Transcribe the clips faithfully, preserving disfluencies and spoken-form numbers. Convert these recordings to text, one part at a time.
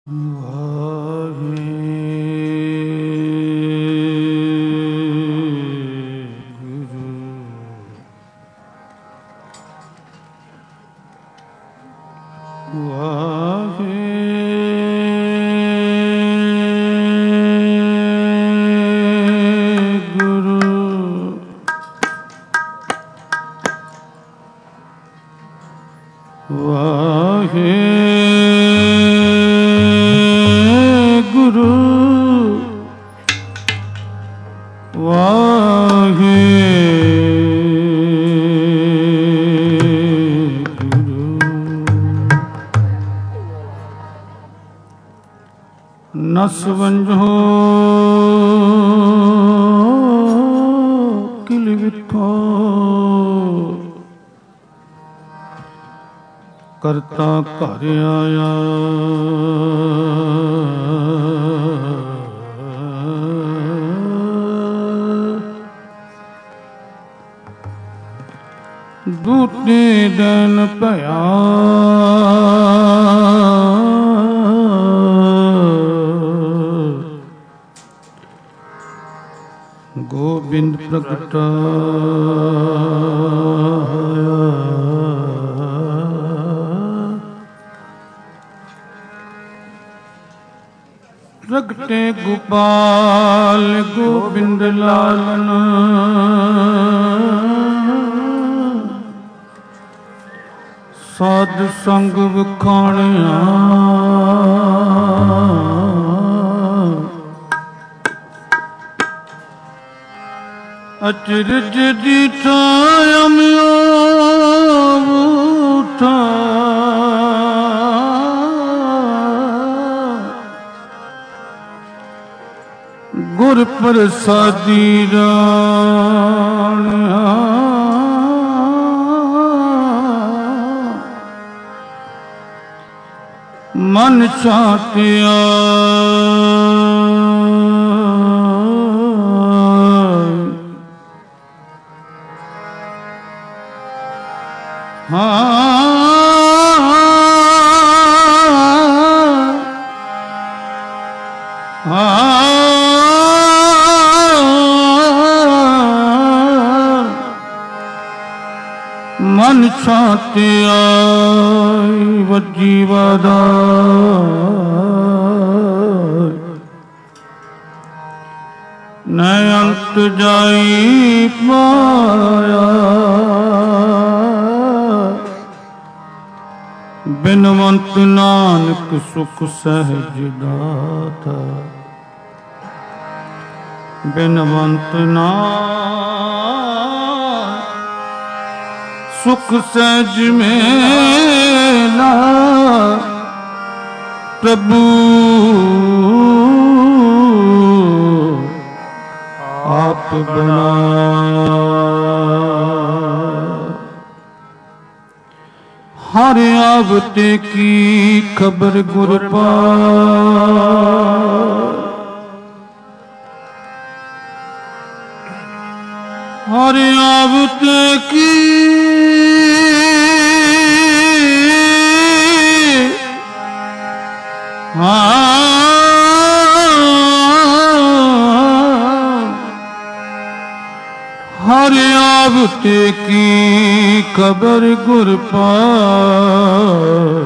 ਨਸ ਵੰਝੋ ਕਿਲ ਵਿਥੋ ਕਰਤਾ ਘਰ ਆਇਆ ਦੂਤੇ ਦਿਨ ਭਇਆ ਗੋਬਿੰਦ ਪ੍ਰਗਟਾਇਆ ਪ੍ਰਗਟੇ ਗੋਪਾਲ ਗੋਬਿੰਦ ਲਾਲਨ ਸਾਧ ਸੰਗ ਵਖਾਣਿਆ ਅਚਰਜ ਦੀਠਾ ਅਮਿਓ ਉਠਾ ਗੁਰ ਪ੍ਰਸਾਦੀ ਰਾਣਿਆ ਮਨ ਚਾਤਿਆ ਮਨ ਛਾਤਿਆ ਵੱਜੀ ਵਾਦਾ ਨੈ ਅੰਤ ਜਾਈ ਪਾਇਆ ਬਿਨਵੰਤ ਨਾਨਕ ਸੁਖ ਸਹਿਜ ਦਾਤਾ ਬਿਨਵੰਤ ਨਾਨਕ ਸੁਖ ਸਹਿਜ ਮੇਲਾ ਪ੍ਰਭੂ ਆਪ ਬਣਾ ਹਰ ਆਵਤੇ ਕੀ ਖਬਰ ਗੁਰ ਪਾਇਆ ਹਰ ਆਵਤੇ ਕੀ ਹਰ ਆਵਤੇ ਕੀ ਖਬਰ ਗੁਰ ਪਾਇਆ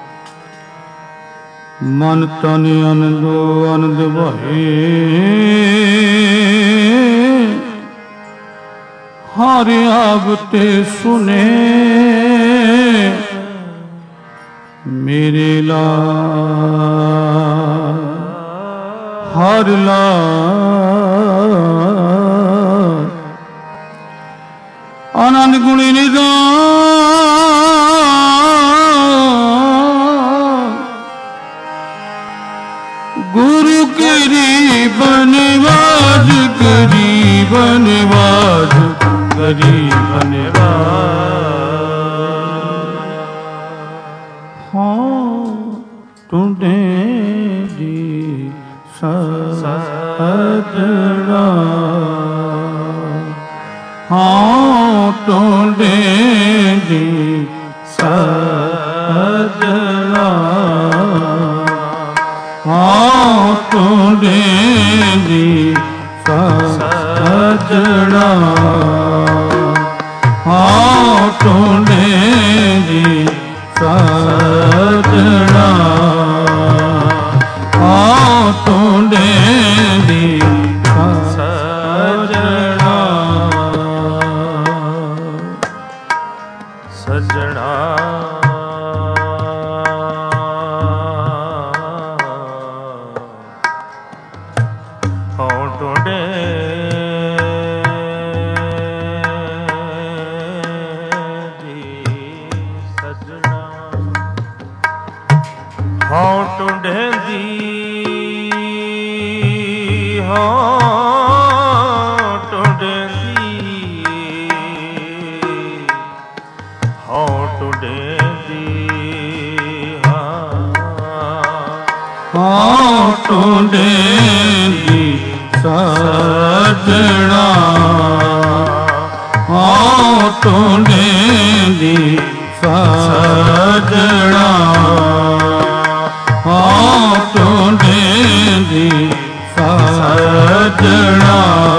ਮਨ ਤਨ ਅਨੰਦੋ ਅਨੰਦ ਭਾਏ ਹਰ ਆਵਤੇ ਸੁਨੇ ਮੇਰੇ ਲਾ ਹਰ ਲਾ ਆਨੰਦ ਗੁਣੀ ਨਿਦਾਨ ਗੁਰੂ ਗਰੀਬ ਨਿਵਾਜ ਗਰੀਬ ਨਿਵਾਜ ਗਰੀਬ ਨਿਵਾਜ ਹਾਂ ਟੁੰਡੇ ਦੀ ਸਜਣਾ ਹਾਂ ਟੁੰਡੇ ਦੀ ਸਜਣਾ ਹਾਂ ਟੁੰਡੇ ਦੀ ਸਜਣਾ ਹਾਂ ਟੁੰਡੇ ਦੀ ਸਜਣਾ ਹਾਂ ਟੁੰਡੇ ਦੀ ਸਜਣਾ ਸਜਣਾ ਹਾਂ ਟੁੰਡੇ ਦੀ ਹਾਂ ਟੁੰਡੇ ਦੀ ਹਾਂ ਟੁੰਡੇ ਦੀ ਹਾਂ ਟੁੰਡੇ ਦੀ ਸਜਣਾ ਹਾਂ ਟੁੰਡੇ ਦੀ ਸਜਣਾ ਹਾਂ ਟੁੰਡੇ ਦੀ ਸਜਣਾ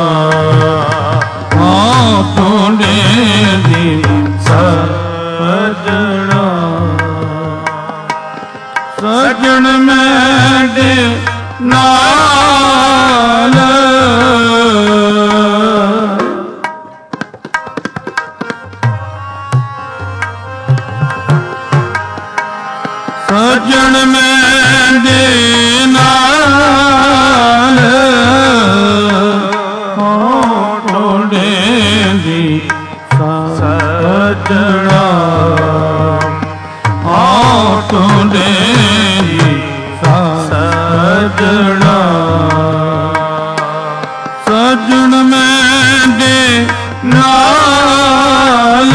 ਹਾਂ ਟੁੰਡੇ ਦੀ ਸਜਣਾ ਸਜਣ ਮੇਰੇ ਨਾਲ ਸਜਣ ਮੇਰੇ ਨਾਲ ਹਾਂ ਟੁੰਡੇ ਦੀ ਸਜਣਾ ਹਾਂ ਟੁੰਡੇ ਦੀ ਸਜਣਾ ਸਜਣ ਮੇਰੇ ਨਾਲ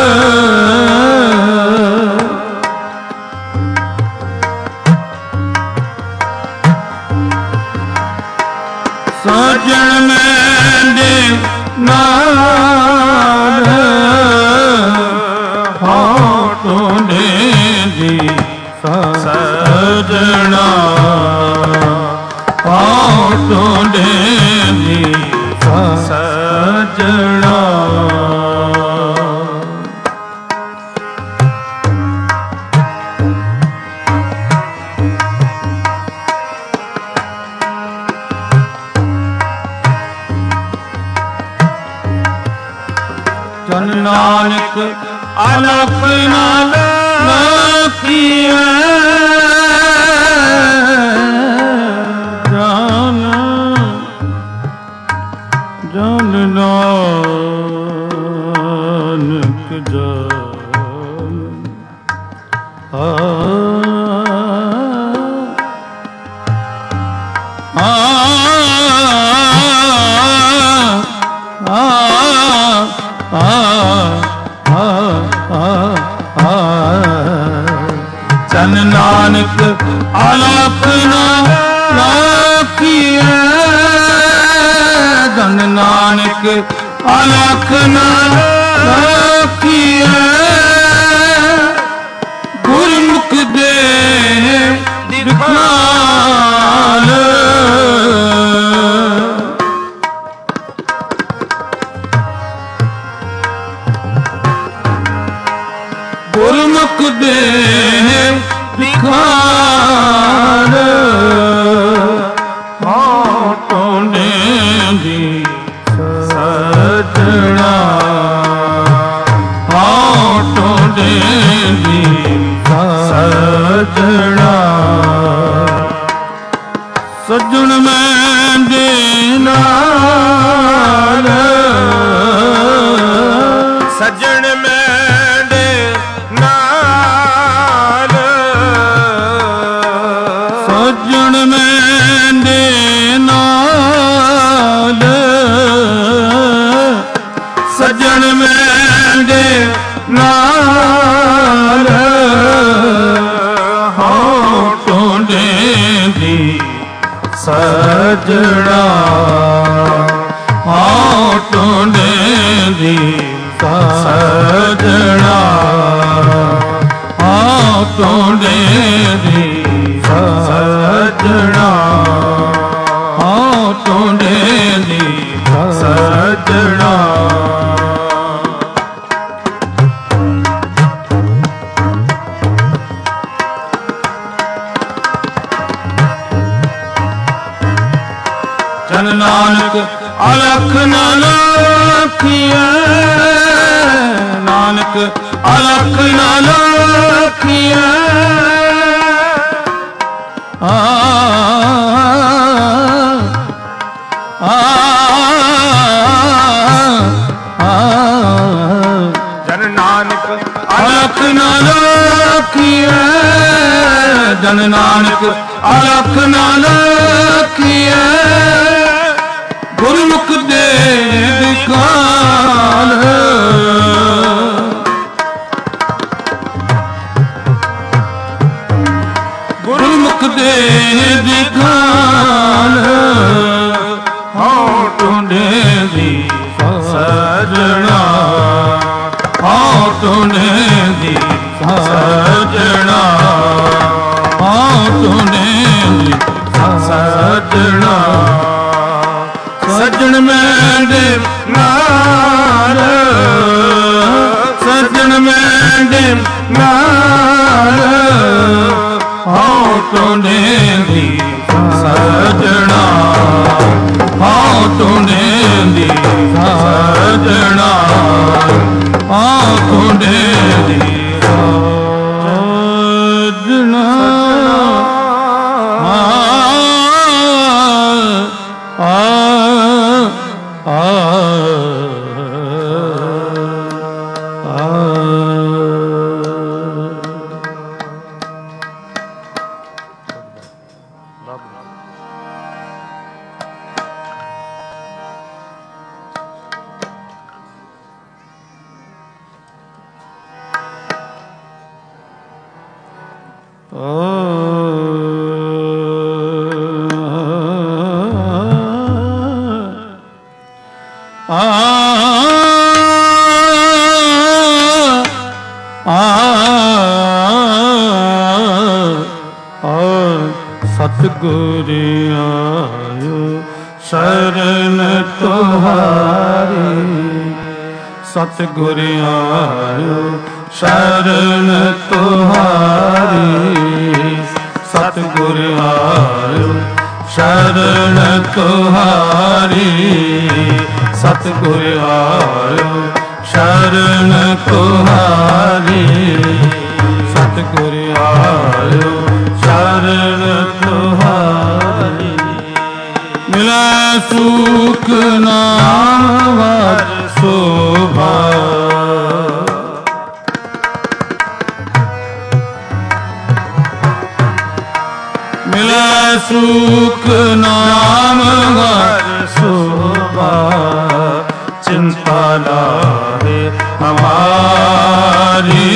ਸਜਣ ਮੇਰੇ ਨਾਲ ਹਾਂ ਟੁੰਡੇ ਦੀ ਸਜਣਾ ਹਾਂ ਟੁੰਡੇ ਦੀ ਸਜਣਾ ਜਨ ਨਾਨਕ ਅਲਖ ਨਾਲ ਕੀਏ ਜਨ ਜਨ ਨਾਨਕ ਜਨ ਆ ਜਨ ਨਾਨਕ ਆਲਾਪ ਨਾ ਲਾਖੀਏ ਜਨ ਨਾਨਕ ਆਲਾਖ ਨਾ ਲਾਖੀਏ ਗੁਰਮੁਖ ਦੇ ਦਿਖਾਲ ਗੁਰਮੁਖ ਦੇ ਦਿਖਾਲ ਹਾਂ ਟੁੰਡੇ ਦੀ ਸਜਣਾ ਹਾਂ ਟੁੰਡੇ ਦੀ ਸਜਣਾ ਸਜਣ ਮੈਂ ਦੇ ਨਾਲ ਸਜਣ ਮੈਂ ਦੇ ਨਾਲ ਸਜਣ ਮੈਂ ਦੇ ਨਾਲ ਸਜਣ ਮੈਂ ਦੇ ਨਾਲ ਹਾਂ ਟੁੰਡੇ ਦੀ ਸਜਣਾ ਹਾਂ ਟੁੰਡੇ ਦੀ ਸਜਣਾ ਹਾਂ ਟੁੰਡੇ ਦੀ ਸਜਣਾ ਜਨ ਨਾਨਕ ਅਲਖ ਨ ਲਖੀਐ, ਨਾਨਕ ਅਲਖ ਨ ਲਖੀਐ। ਆ ਆ ਜਨ ਨਾਨਕ ਅਲਖ ਨ ਲਖੀਐ, ਜਨ ਨਾਨਕ ਅਲਖ ਨ ਲਖੀਐ। ਗੁਰਮੁਖ ਦੇ ਦਿਖਾਲ, ਗੁਰਮੁਖ ਦੇ ਦਿਖਾਲ। ਹਉ ਟੁੰਡੇ ਦੀ ਸਜਣਾ, ਹਉ ਟੁੰਡੇ ਦੀ ਸਜਣਾ, ਹਉ ਟੁੰਡੇ ਦੀ ਸਜਣਾ। ਸੱਜਣ ਮੈਂਡੇ ਨਾਲ, ਸੱਜਣ ਮੈਂਡੇ ਨਾਲ। ਹਉ ਟੁੰਡੇ ਦੀ ਸਜਣਾ, ਹਉ ਟੁੰਡੇ ਦੀ ਸਜਣਾ, ਹਉ ਟੁੰਡੇ ਦੀ ਸਜਣਾ। ਆ ਆ ਸਤਿਗੁਰ ਆਇਓ ਸ਼ਰਨ ਤੁਹਾਰੀ, ਸਤਿਗੁਰ ਆਇਓ ਸ਼ਰਨ ਤੁਹਾਰੀ, ਸਤਿਗੁਰ ਆਇਓ ਸ਼ਰਨ ਤੁਹਾਰੀ, ਸਤਿਗੁਰ ਆਇਓ ਸ਼ਰਨ ਤੁਹਾਰੀ, ਸਤਿਗੁਰ ਆਇਓ ਸ਼ਰਨ ਤੁਹਾਰੀ। ਮਿਲੈ ਸੁਖ ਨਾਮ ਵਰ ਸੋਭਾ, ਮਿਲੈ ਸੁਖ ਨਾਮ ਵਰ ਸੋਭਾ। ਚਿੰਤਾ ਲਾਹੇ ਹਮਾਰੀ,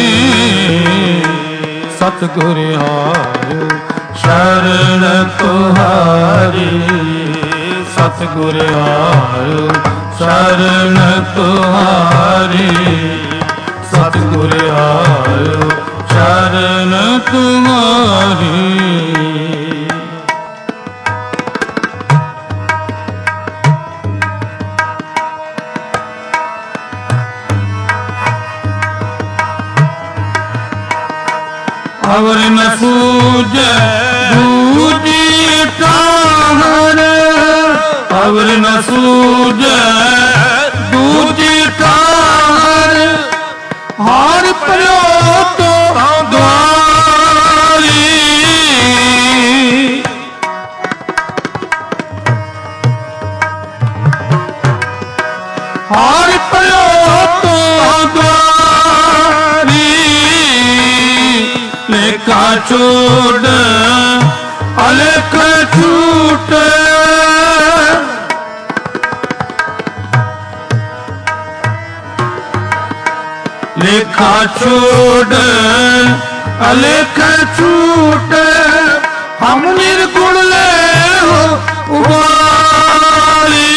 ਸਤਿਗੁਰ ਆਇਓ ਸ਼ਰਨ ਤੁਹਾਰੀ, ਸਤਿਗੁਰ ਆਇਓ ਸ਼ਰਨ ਤੁਹਾਰੀ, ਸਤਿਗੁਰ ਆਇਓ ਸ਼ਰਨ ਤੁਹਾਰੀ। ਅਵਰ ਨ ਸੂਝੈ ਦੂਜੀ ਠਾਹਰ, ਅਵਰ ਨ ਸੂਝੈ ਦੂਜੀ ਠਾਹਰ। ਹਾਰ ਭਰਿਓ ਤੋ ਦੁਆਰੀ, ਹਾਰ ਭਰਿਓ ਤੋ ਦੁਆਰੀ। ਲੇਖਾ ਛੋੜ ਅਲਖ ਛੂਟ, ਲੇਖਾ ਛੋੜ ਅਲਖ ਛੂਟ। ਹਮ ਨਿਰਗੁਣ ਲੈ ਹੋ ਉਬਾਰੀ,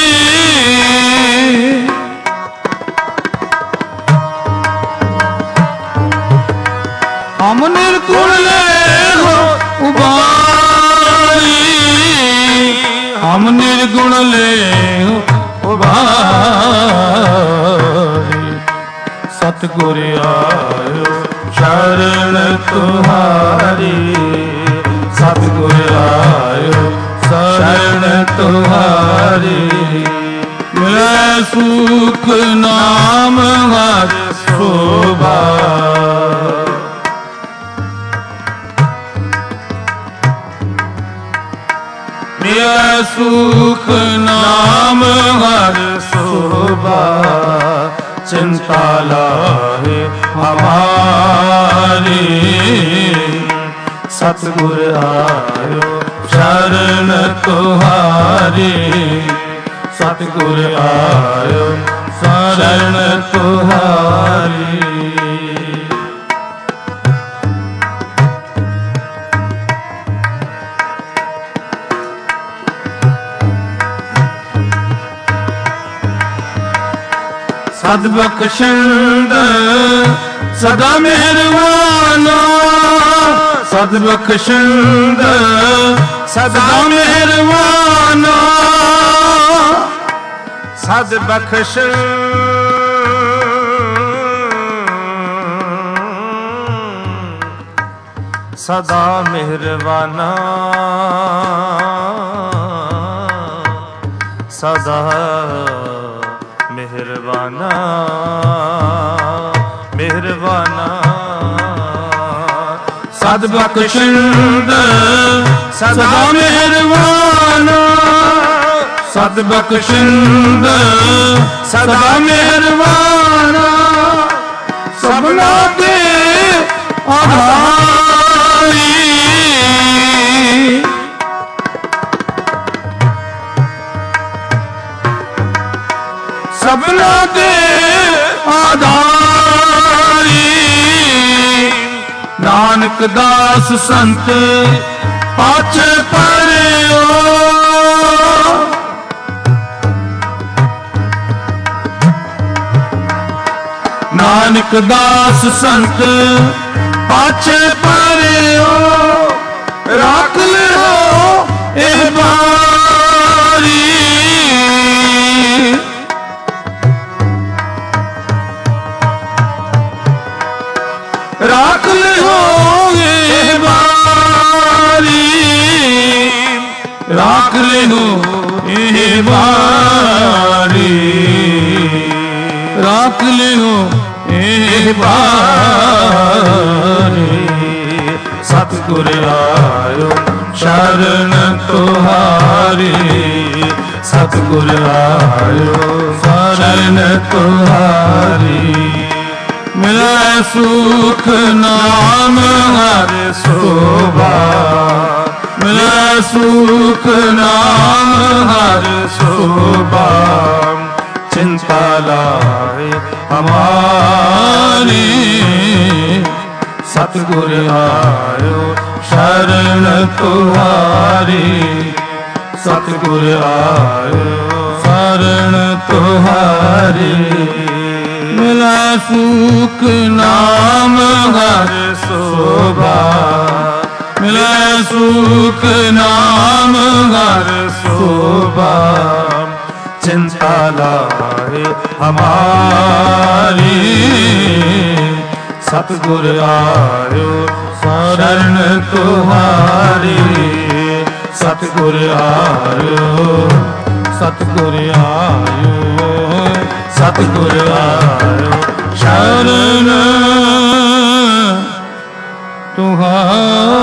ਹਮ ਨਿਰਗੁਣ ਲੈ ਹੋ ਉਬਾਰੀ, ਹਮ ਨਿਰਗੁਣ ਲੈ ਹੋ ਉਬਾਰੀ। ਸਤਿਗੁਰ ਆਇਓ ਸ਼ਰਨ ਤੁਹਾਰੀ, ਸਤਿਗੁਰ ਆਇਓ ਸ਼ਰਨ ਤੁਹਾਰੀ ਮਿਲੈ ਸੁਖ ਨਾਮ ਹਰ ਸੋਭਾ ਮਿਲੈ ਸੁਖ ਨਾਮ ਹਰ ਸੋਭਾ ਚਿੰਤਾ ਲਾਹੇ ਹਮਾਰੀ ਸਤਿਗੁਰ ਆਇਓ ਸ਼ਰਨ ਤੁਹਾਰੀ ਸਤਿਗੁਰ ਆਇਓ ਸ਼ਰਨ ਤੁਹਾਰੀ ਸਦ ਬਖਸ਼ੰਦ ਸਦਾ ਮਿਹਰਬਾਨਾ ਸਦ ਬਖਸ਼ੰਦ ਸਦਾ ਮਿਹਰਬਾਨਾ ਸਦ ਬਖਸ਼ ਸਦਾ ਮਿਹਰਬਾਨਾ ਸਦਾ ਮਿਹਰਬਾਨਾ ਮਿਹਰਬਾਨਾ ਸਦ ਬਖਸ਼ੰਦ ਸਦਾ ਮਿਹਰਬਾਨਾ ਸਦ ਬਖਸ਼ੰਦ ਸਦਾ ਮਿਹਰਬਾਨਾ ਸਭਨਾ ਦੇ ਆਧਾਰੀ ਸਭਨਾ ਦੇ ਆਧਾਰੀ ਨਾਨਕ ਦਾਸ ਸੰਤ ਪਾਛੇ ਪਰਿਓ ਨਾਨਕ ਦਾਸ ਸੰਤ ਪਾਛੇ ਪਰਿਓ ਰੱਖ ਲਿਓ ਇਹ ਬਾਰੀ ਰੱਖ ਲਿਓ ਇਹ ਬਾਰੀ ਰੱਖ ਲਿਓ ਇਹ ਬਾਰੀ ਰੱਖ ਲਿਓ ਇਹ ਬਾਰੀ ਸਤਿਗੁਰ ਆਇਓ ਸ਼ਰਨ ਤੁਹਾਰੀ ਸਤਿਗੁਰ ਆਇਓ ਸ਼ਰਨ ਤੁਹਾਰੀ ਮਿਲੈ ਸੁਖ ਨਾਮ ਹਰਿ ਸੋਭਾ ਮਿਲੈ ਸੁਖ ਨਾਮ ਹਰਿ ਸੋਭਾ ਚਿੰਤਾ ਲਾਏ ਹਮਾਰੀ ਸਤਿਗੁਰ ਆਇਓ ਸ਼ਰਨ ਤੁਹਾਰੀ ਸਤਿਗੁਰ ਆਇਓ ਸ਼ਰਨ ਤੁਹਾਰੀ ਮਿਲੈ ਸੁਖ ਨਾਮ ਹਰਿ ਸੋਭਾ ਮਿਲੈ ਸੁਖ ਨਾਮ ਹਰਿ ਸੋਭਾ ਚਿੰਤਾ ਲਾਏ ਹਮਾਰੀ ਸਤਿਗੁਰ ਆਇਓ ਸ਼ਰਨ ਤੁਹਾਰੀ ਸਤਿਗੁਰ ਆਇਓ ਸਤਿਗੁਰ ਆਇਓ ਸਤਿਗੁਰ ਆਇਓ ਸ਼ਰਨ ਤੁਹਾਰੀ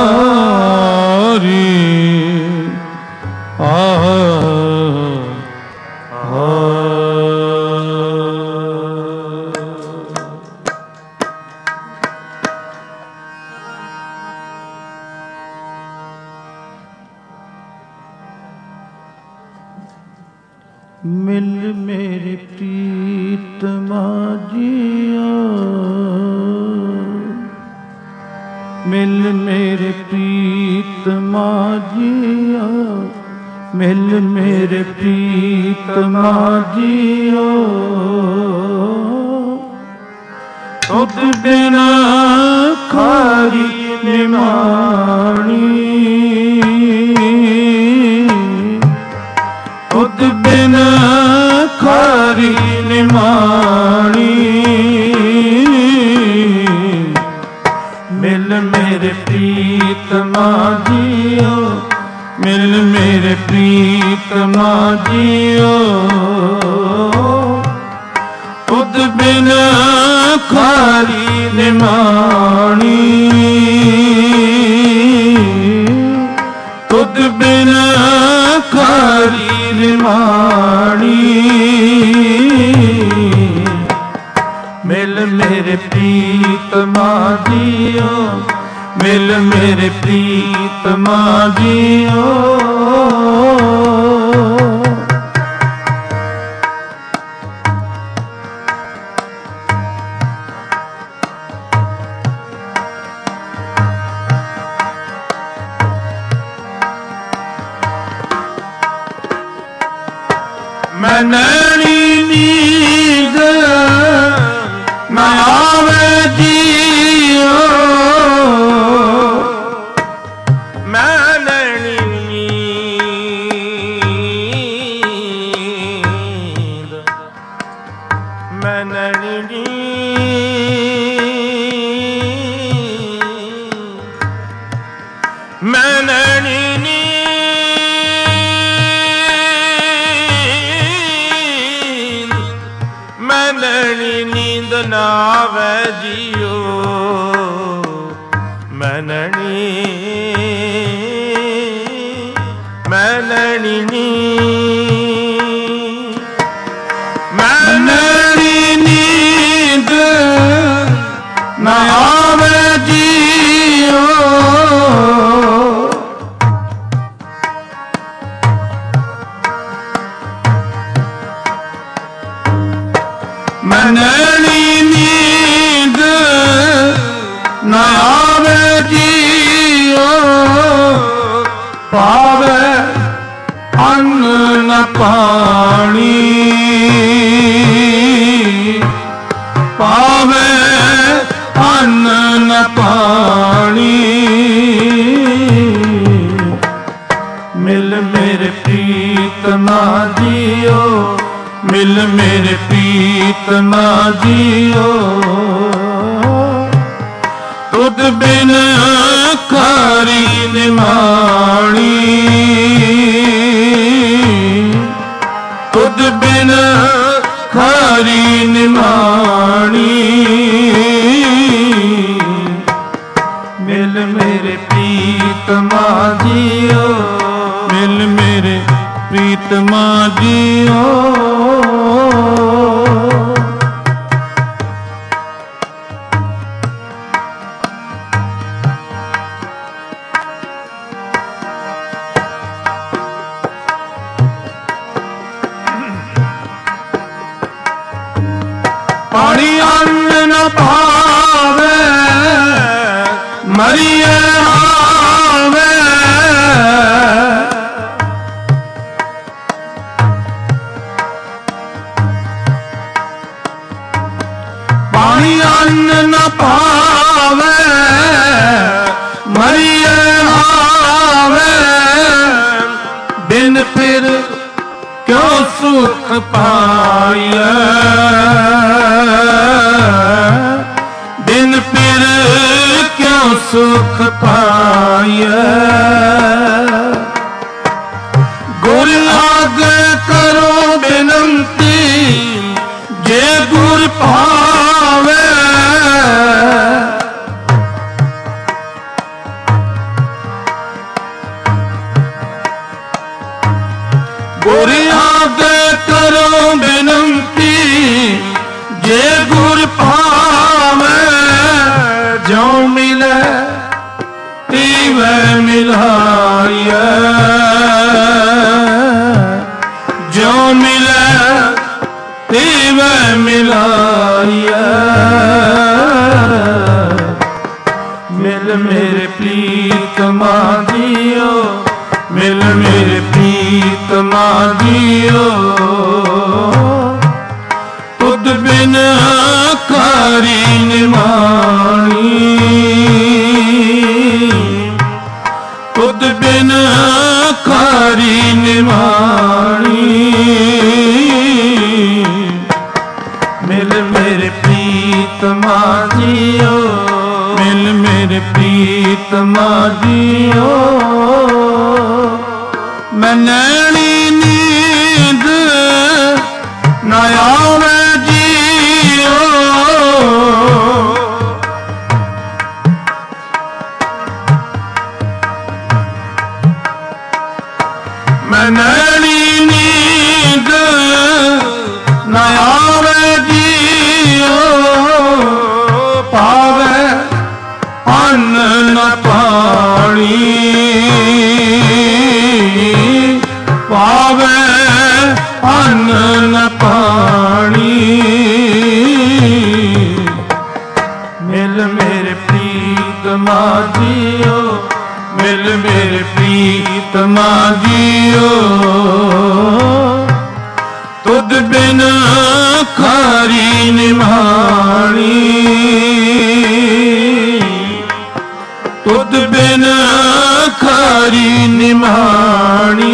ਆ ਮਿਲ ਮੇਰੇ ਪ੍ਰੀਤਮਾ ਜੀਆ ਮਿਲ ਮੇਰੇ ਪ੍ਰੀਤਮਾ ਜੀਆ ਮਿਲ ਮੇਰੇ ਪ੍ਰੀਤਮਾ ਜੀਆ ਤੁਧ ਬਿਨ ਖਾਰੀ ਨਿਮਾਣੀ ਤੁਧ ਬਿਨ ਖਾਰੀ ਨਿਮਾਣੀ ਮਿਲ ਮੇਰੇ ਪ੍ਰੀਤਮਾ ਜੀਓ ਮਿਲ ਮੇਰੇ ਪ੍ਰੀਤਮਾ ਜੀਓ ਤੁਧ ਬਿਨ ਖਾਰੀ ਨਿਮਾਣੀ ਤੁਧ ਬਿਨ ਖਾਰੀ ਨਿਮਾਣੀ ਮਿਲ ਮੇਰੇ ਪ੍ਰੀਤਮਾ ਜੀਓ ਮਿਲ ਮੇਰੇ ਪ੍ਰੀਤਮਾ ਜੀਓ ਮੈਂ ਨੈਣੀ ਨੀਂਦ ਨਾ ਆਵੇ ਜੀਓ ਮੈਂ ਨੈਣੀ ਨੀਂਦ ਮੈਂ ਨੈਣੀ ਨੀਂਦ ਮੈਂ ਨੈਣੀ ਮੈਂ ਨੈਣੀ ਨੀਂਦ ਨਾ ਆਵੇ ਜੀਓ ਮੈਂ ਨੈਣੀ ਮੈਂ ਨੈਣੀ ਨੀਂਦ ਮੈਂ ਨੈਣੀ ਨੀਂਦ ਨਾ ਆਵੇ ਜੀਓ ਮੈਂ ਨੈਣੀ ਨੀਂਦ ਨਾ ਆਵੇ ਜੀਓ ਪਾਵੇ ਅੰਨ ਨ ਪਾਣੀ ਪਾਵੇ ਅੰਨ ਨ ਪਾਣੀ ਮਿਲ ਮੇਰੇ ਪ੍ਰੀਤਮਾ ਜੀਓ ਮਿਲ ਮੇਰੇ ਪ੍ਰੀਤਮਾ ਜੀਓ ਤੁਧ ਬਿਨ ਖਾਰੀ ਨਿਮਾਣੀ ਤੁਧ ਬਿਨ ਖਾਰੀ ਨਿਮਾਣੀ ਮਿਲ ਮੇਰੇ ਪ੍ਰੀਤਮਾ ਜੀਓ ਮਿਲ ਮੇਰੇ ਪ੍ਰੀਤਮਾ ਜੀਓ ਪਾਣੀ ਅੰਨ ਨ ਪਾਵੇ ਮਰੀਏ ਆਵੇ ਪਾਣੀ ਅੰਨ ਨ ਪਾਵੇ ਮਰੀਏ ਆਵੇ ਬਿਨ ਫਿਰ ਕਿਉ ਸੁਖ ਪਾਈਐ ਬਿਨ ਫਿਰ ਕਿਉ ਸੁਖ ਪਾਈਐ ਗੁਰ ਲਾਗੇ ਕਰੋ ਬੇਨੰਤੀ ਜੇ ਗੁਰ ਪਾਵੇ ਗੁਰ ਆਗੇ ਕਰੋ ਬੇਨੰਤੀ ਜੇ ਗੁਰ ਪਾਵੇ ਜੋ ਮਿਲੇ ਤੀਵੇ ਮਿਲਾਈਐ ਜੋ ਮਿਲੇ ਤੀਵੇ ਮਿਲਾਈਐ ਮਿਲ ਮੇਰੇ ਪ੍ਰੀਤਮਾ ਜੀਓ ਮਿਲ ਮੇਰੇ ਪ੍ਰੀਤਮਾ ਜੀਓ ਤੁਧ ਬਿਨ ਖਾਰੀ ਨਿਮਾਣੀ ਤੁਧ ਬਿਨ ਖਾਰੀ ਨਿਮਾਣੀ ਮਿਲ ਮੇਰੇ ਪ੍ਰੀਤਮਾ ਜੀਓ ਮਿਲ ਮੇਰੇ ਪ੍ਰੀਤਮਾ ਜੀਓ ਮੈਂ ਨੈਣੀ ਨੀਂਦ ਨਾ ਆਵੇ ਜੀਓ ਮੈਂ ਨੈਣੀ ਨੀਂਦ ਨਾ ਆਵੇ ਜੀਓ ਪਾਵੇ ਅੰਨ ਨ ਪਾਣੀ ਪਾਵੇ ਅੰਨ ਨ ਪਾਣੀ ਮਿਲ ਮੇਰੇ ਪ੍ਰੀਤਮਾ ਜੀਓ ਮਿਲ ਮੇਰੇ ਪ੍ਰੀਤਮਾ ਜੀਓ ਤੁਧ ਬਿਨ ਖਾਰੀ ਨਿਮਾਣੀ ਤੁਧ ਬਿਨ ਖਾਰੀ ਨਿਮਾਣੀ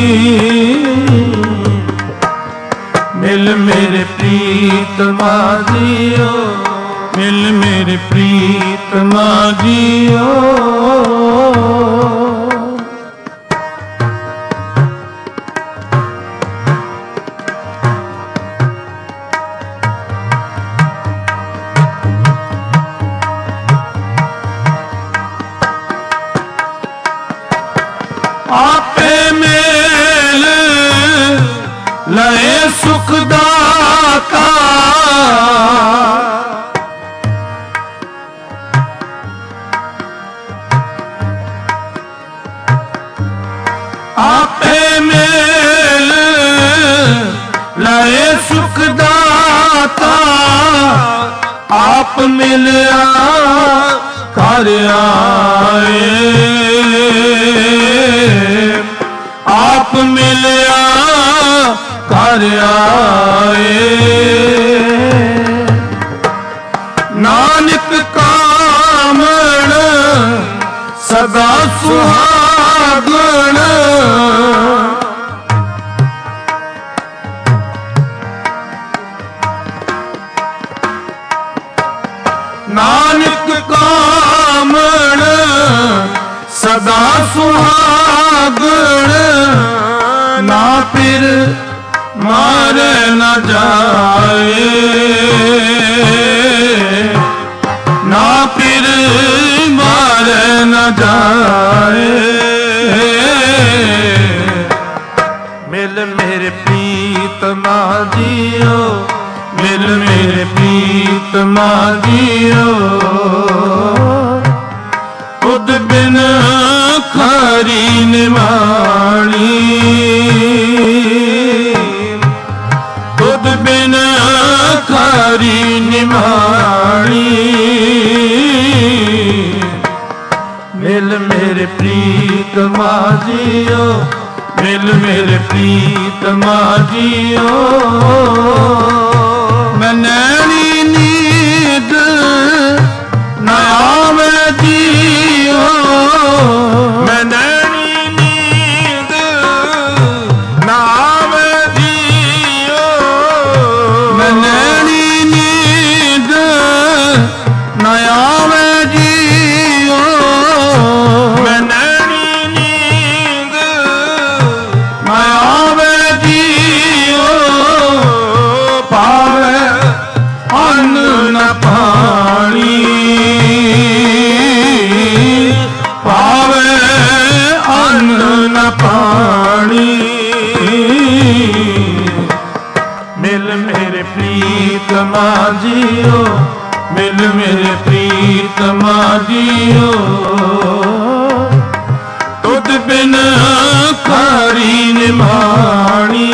ਮਿਲ ਮੇਰੇ ਪ੍ਰੀਤਮਾ ਜੀਓ ਮਿਲ ਮੇਰੇ ਪ੍ਰੀਤਮਾ ਜੀਓ ਆਪੇ ਮੇਲ ਲਏ ਸੁਖ ਦਾਤਾ ਆਪੇ ਮੇਲ ਲਏ ਸੁਖ ਦਾਤਾ ਆਪ ਮਿਲਿਆ ਘਰ ਆਏ ਆਪ ਮਿਲਿਆ ਘਰ ਆਏ ਨਾਨਕ ਕਾਮਣ ਸਦਾ ਸੁਹਾਗਣ ਨਾਨਕ ਕਾਮਣ ਸਦਾ ਸੁਹਾਗਣ ਨਾ ਫਿਰ ਮਾਰੇ ਨਾ ਜਾਏ ਨਾ ਫਿਰ ਮਾਰੇ ਨਾ ਜਾਏ ਮਿਲ ਮੇਰੇ ਪ੍ਰੀਤਮਾ ਜੀਓ ਮਿਲ ਮੇਰੇ ਪ੍ਰੀਤਮਾ ਜੀਓ ਤੁਧ ਬਿਨ ਖਾਰੀ ਨਿਮਾਣੀ ਤੁਧ ਬਿਨ ਖਾਰੀ ਨਿਮਾਣੀ ਮਿਲ ਮੇਰੇ ਪ੍ਰੀਤਮਾ ਜੀਓ ਮਿਲ ਮੇਰੇ ਪ੍ਰੀਤਮਾ ਜੀਓ ਮੈਂ ਨੈਣੀ ਨੀਂਦ ਨਾ ਆਵੇ ਜੀਓ ਮੈਂ ਨੈਣੀ ਨੀਂਦ ਨਾ ਆਵੇ ਜੀਓ ਮੈਂ ਨੈਣੀ ਨੀਂਦ ਨਾ ਆਵੇ ਜੀਓ ਮੈਂ ਨੈਣੀ ਨੀਂਦ ਨਾ ਆਵੇ ਜੀਓ ਪਾਵੇ ਅੰਨ ਨ ਪਾਣੀ ਪਾਵੇ ਅੰਨ ਨ ਪਾਣੀ ਮਿਲ ਮੇਰੇ ਪ੍ਰੀਤਮਾ ਜੀਓ ਮਿਲ ਮੇਰੇ ਪ੍ਰੀਤਮਾ ਜੀਓ ਤੁਧ ਬਿਨ ਖਾਰੀ ਨਿਮਾਣੀ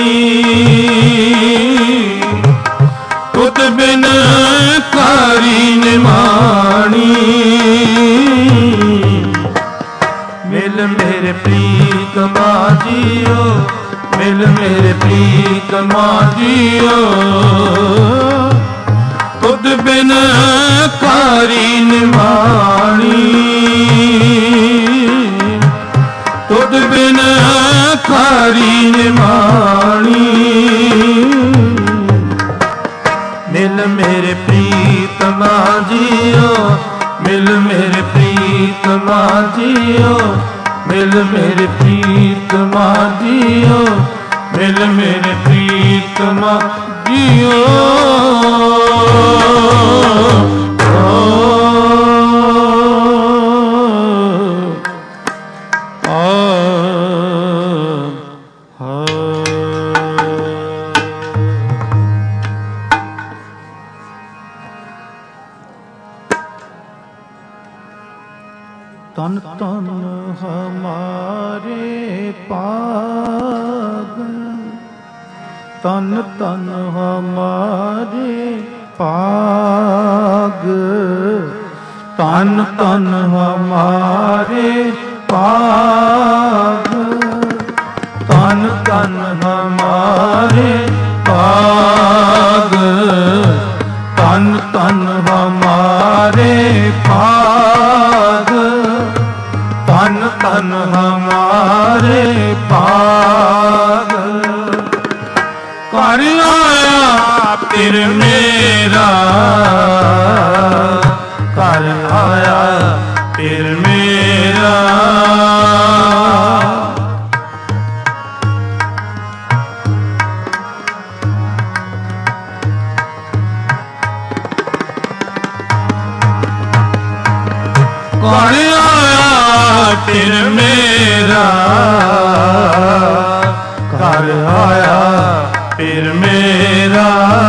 ਤੁਧ ਬਿਨ ਖਾਰੀ ਨਿਮਾਣੀ ਮਿਲ ਮੇਰੇ ਪ੍ਰੀਤਮਾ ਜੀਓ ਮਿਲ ਮੇਰੇ ਪ੍ਰੀਤਮਾ ਜੀਓ ਤੁਧ ਬਿਨ ਖਾਰੀ ਨਿਮਾਣੀ ਤੁਧ ਬਿਨ ਖਾਰੀ ਨਿਮਾਣੀ ਮਿਲ ਮੇਰੇ ਪ੍ਰੀਤਮਾ ਜੀਓ ਮਿਲ ਮੇਰੇ ਪ੍ਰੀਤਮਾ ਜੀਓ ਮਿਲ ਮੇਰੇ ਪ੍ਰੀਤਮਾ ਜੀਓ ਤਨ ਤਨ ਹਮਾਰੇ ਭਾਗ, ਤਨ ਤਨ ਹਮਾਰੇ ਭਾਗ, ਤਨ ਤਨ ਹਮਾਰੇ ਭਾਗ, ਤਨ ਤਨ ਹਮਾਰੇ ਭਾਗ, ਤਨ ਤਨ ਹਮਾਰੇ ਭਾਗ। ਕਰ ਆਇਆ ਫਿਰ ਮੇਰਾ, ਕਰ ਆਇਆ ਫਿਰ ਮੇਰਾ, ਕਰ ਆਇਆ ਫਿਰ ਮੇਰਾ, ਕਰ ਆਇਆ ਫਿਰ ਮੇਰਾ।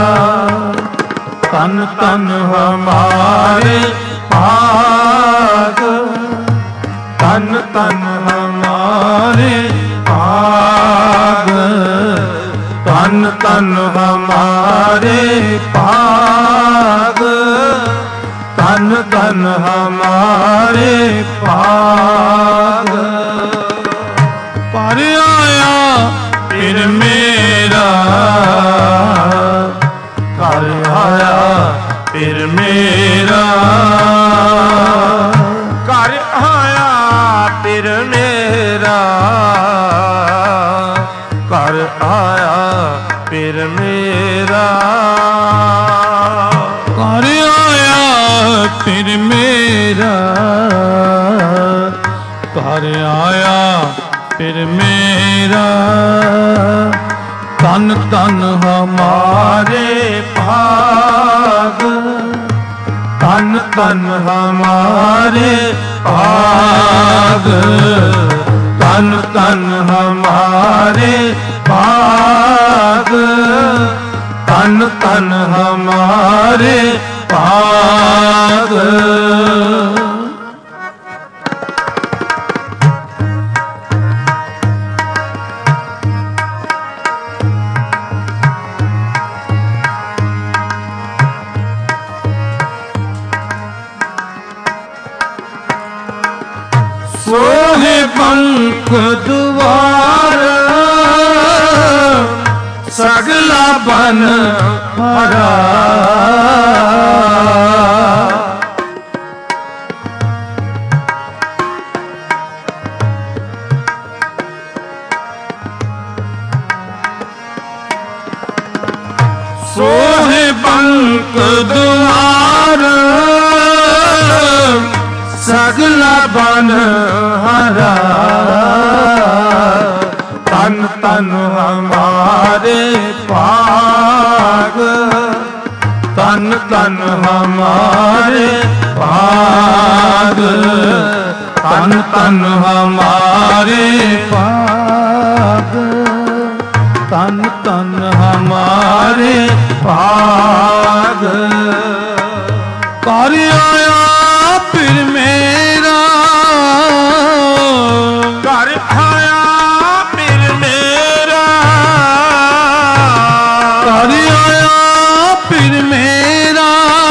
ਤਨ ਤਨ ਹਮਾਰੇ ਭਾਗ, ਤਨ ਤਨ ਹਮਾਰੇ ਭਾਗ, ਤਨ ਤਨ ਹਮਾਰੇ ਭਾਗ, ਤਨ ਤਨ ਹਮਾਰੇ ਭਾਗ। ਪਰ ਆਇਆ ਫਿਰ ਮੇਰਾ, ਕਰ ਆਇਆ ਫਿਰ ਮੇਰਾ, ਕਰ ਆਇਆ ਫਿਰ ਮੇਰਾ, ਕਰ ਆਇਆ ਫਿਰ ਮੇਰਾ, ਕਰ ਆਇਆ ਫਿਰ ਮੇਰਾ, ਕਰ ਆਇਆ ਫਿਰ ਮੇਰਾ। ਤਨ ਤਨ ਹਮਾਰੇ ਭਾਗ, ਤਨ ਤਨ ਹਮਾਰੇ ਭਾਗ, ਤਨ ਤਨ ਹਮਾਰੇ ਭਾਗ, ਤਨ ਤਨ ਹਮਾਰੇ ਭਾਗ। ਸੋਹੇ ਪੰਖ ਦੁਆਰ, ਸਗਲਾ ਬਨ ਹਰਾ, ਸੋਹੇ ਪੰਖ ਦੁਆਰ, ਸਗਲਾ ਬਨ ਹਰਾ। ਤਨ ਤਨ ਹਮਾਰੇ ਭਾਗ, ਤਨ ਤਨ ਹਮਾਰੇ ਭਾਗ, ਤਨ ਤਨ ਹਮਾਰੇ ਭਾਗ, ਤਨ ਤਨ ਹਮਾਰੇ ਭਾਗ। ਕਰ ਆਇਆ ਫਿਰ ਮੇਰਾ, ਕਰ ਆਇਆ ਫਿਰ ਮੇਰਾ, ਕਰ ਆਇਆ ਫਿਰ ਮੇਰਾ,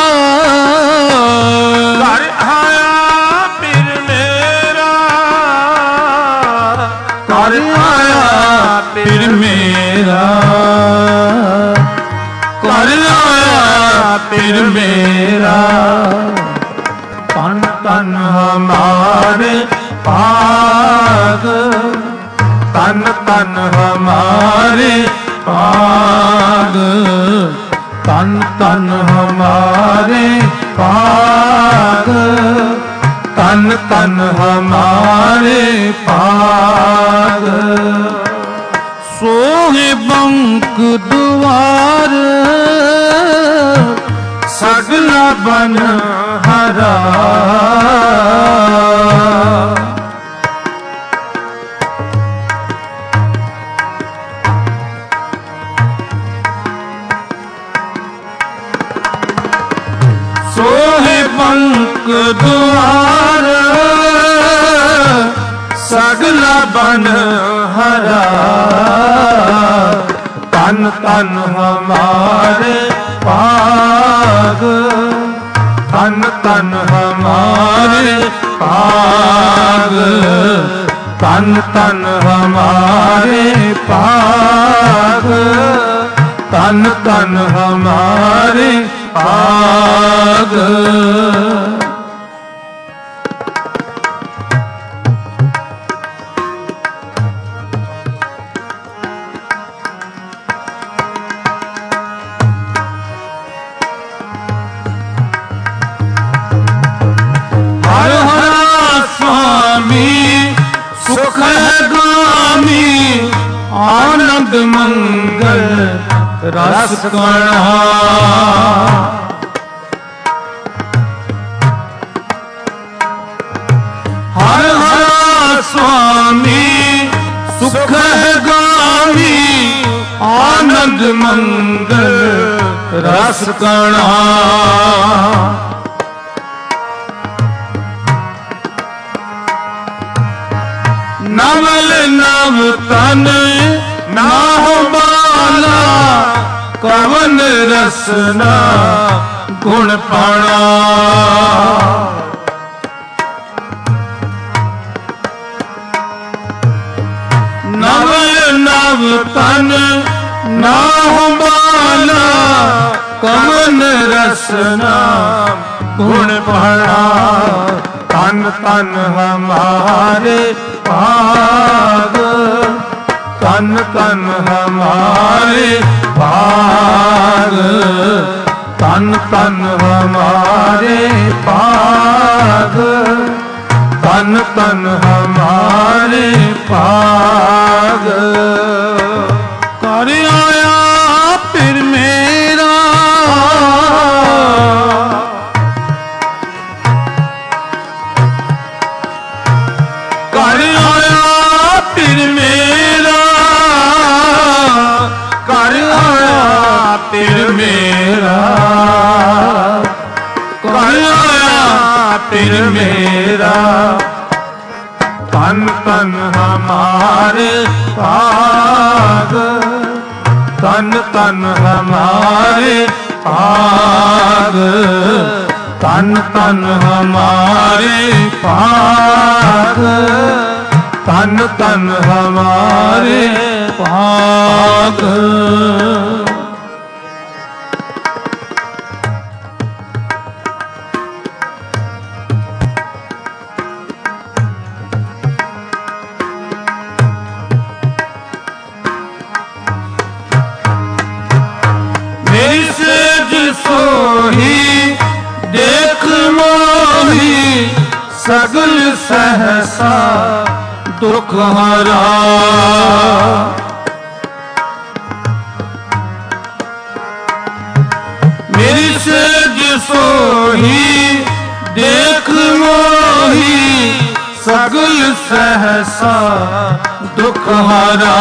ਕਰ ਆਇਆ ਫਿਰ ਮੇਰਾ, ਕਰ ਆਇਆ ਫਿਰ ਮੇਰਾ, ਕਰ ਆਇਆ ਫਿਰ ਮੇਰਾ। ਤਨ ਤਨ ਹਮਾਰੇ ਭਾਗ, ਤਨ ਤਨ ਹਮਾਰੇ ਭਾਗ, ਤਨ ਤਨ ਹਮਾਰੇ ਭਾਗ, ਤਨ ਤਨ ਹਮਾਰੇ ਭਾਗ। ਸੋਹੇ ਬੰਕ ਦੁਆਰ, ਸਗਲਾ ਬਨ ਹਰਾ। ਸੋਹੇ ਬੰਕ ਦੁਆਰ, ਸਗਲਾ बन हरा तन तन हमारे पाग तन तन हमारे पाग तन तन हमारे पाग तन तन हमारे पाग सुख गामी आनंद मंगल रस कणा हर हर स्वामी सुख गामी आनंद मंगल रस कणा नवल नव तन नाह बाला कवन रसना गुण पाणा नवल नव तन नाह बाला कवन रसना गुण पाणा तन तन हमारे पाग तन तन हमारे पाग तन तन हमारे पाग तन तन हमारे पाग कर आया फिर मेरा कर आया फिर मेरा कर आया फिर मेरा कर आया फिर मेरा तन तन हमारे पाग तन तन हमारे पाग तन तन हमारे पाग तन तन हमारे पाग मेरी सेज सोही देख मोही सगल सहसा दुख हरा मेरी सेज सोही देख मोही सगल सहसा दुख हरा